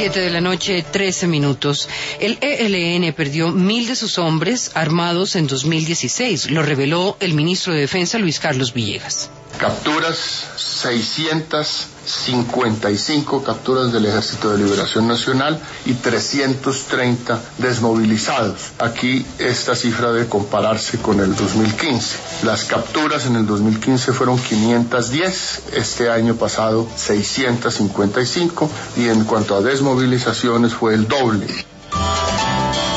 7:13 p.m. El ELN perdió 1.000 de sus hombres armados en 2016, lo reveló el ministro de Defensa Luis Carlos Villegas. Capturas, 655 capturas del Ejército de Liberación Nacional y 330 desmovilizados. Aquí esta cifra debe compararse con el 2015. Las capturas en el 2015 fueron 510, este año pasado 655, y en cuanto a desmovilizaciones fue el doble.